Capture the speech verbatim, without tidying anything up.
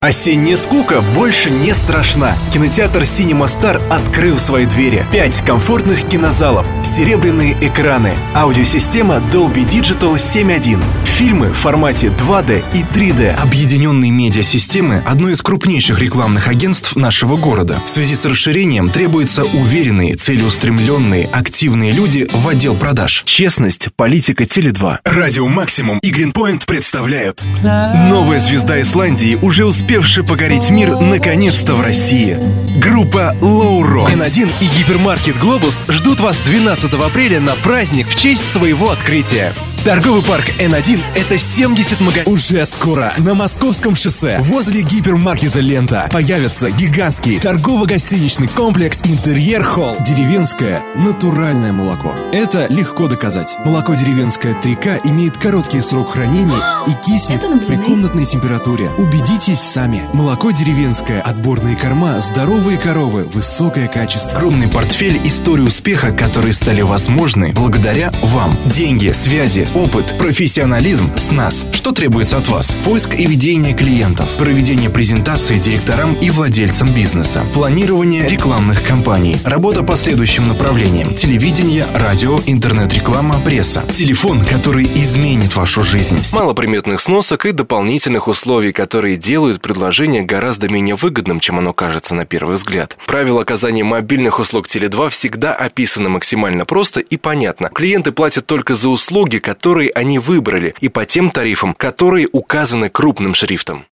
Осенняя скука больше не страшна. Кинотеатр Cinema Star открыл свои двери. Пять комфортных кинозалов, серебряные экраны, аудиосистема Dolby Digital семь один, фильмы в формате два дэ и три дэ. Объединенные медиасистемы – одно из крупнейших рекламных агентств нашего города. В связи с расширением требуются уверенные, целеустремленные, активные люди в отдел продаж. Честность, политика, Теле два. Радио Максимум и Greenpoint представляют. Новая звезда Исландии уже успела успевший покорить мир наконец-то в России. Группа Low Rock. эн один и гипермаркет Глобус ждут вас двенадцатого апреля на праздник в честь своего открытия. Торговый парк эн один – это семьдесят магазинов. Уже скоро на Московском шоссе возле гипермаркета «Лента» появится гигантский торгово-гостиничный комплекс «Интерьер Холл». Деревенское натуральное молоко. Это легко доказать. Молоко деревенское три ка имеет короткий срок хранения и киснет при комнатной температуре. Убедитесь сами. Молоко деревенское, отборные корма, здоровые коровы, высокое качество. Огромный портфель истории успеха, которые стали возможны благодаря вам. Деньги, связи, опыт, профессионализм с нас. Что требуется от вас? Поиск и ведение клиентов, проведение презентаций директорам и владельцам бизнеса, планирование рекламных кампаний, работа по следующим направлениям: телевидение, радио, интернет-реклама, пресса. Телефон, который изменит вашу жизнь. Малоприметных сносок и дополнительных условий, которые делают предложение гораздо менее выгодным, чем оно кажется на первый взгляд. Правила оказания мобильных услуг Теле два всегда описаны максимально просто и понятно. Клиенты платят только за услуги, которые они выбрали, и по тем тарифам, которые указаны крупным шрифтом.